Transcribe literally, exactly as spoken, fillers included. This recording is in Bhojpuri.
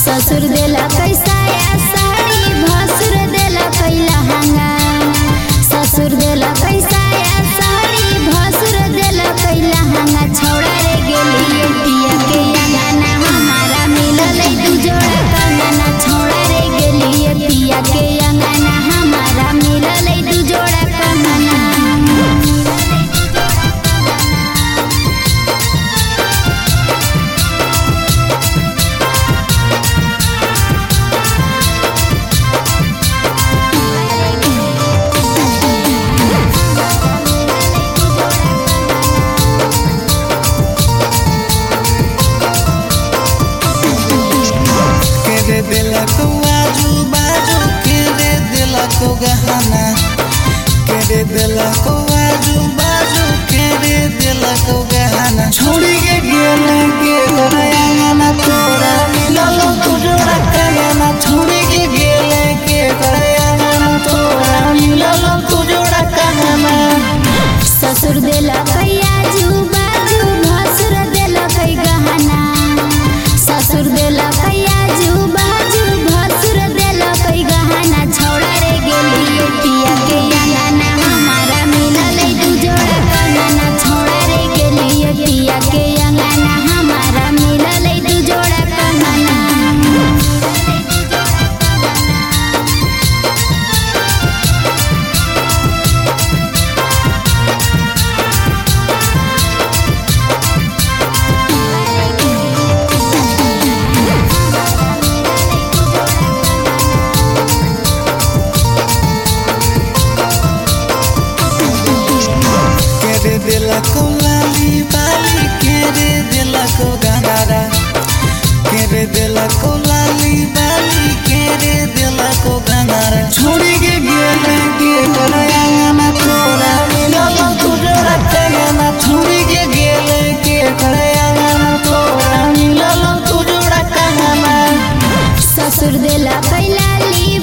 ससुर देला कैसा या साड़ी भसुर देला कैला हंगा ससुर देला कैसा या साड़ी भसुर देला कैला हंगा छौड़ा रे गेली पिया के अंगना हमारा मिलल दू जोड़ा कंगना छौड़ा रे गेली पिया के अंगना हमारा मिलल दू जोड़ा कंगना दिला को आजू बाजू केरे दिला को गहना केरे दिला को आजू बाजू केरे दिला को गहना छोड़ी के गेले के गयाना तोरा मिलल तू जोड़ा कंगना छोड़ी के गेले के गयाना तोरा मिलल तू जोड़ा कंगना ससुर देला कैया जू बाजू भसुर देला कई गहना ससुर देला कैया जू बाजू भसुर देला कई गहना छौड़ा रे गेली पिया के अंगना हमारा मिलल दू जोड़ा कंगना छौड़ा रे गेली पिया के अंगना हमारा मिलल दू जोड़ा कंगना दिला को लाली बाली केरे दिला को गहना केरे दिला को लाली बाली केरे दिला को गहना छोड़ी के गेले के गयाना तोरा मिलल तू जोड़ा कंगना छोड़ी के गेले के गयाना तोरा मिलल तू जोड़ा कंगना ससुर देला कैलाली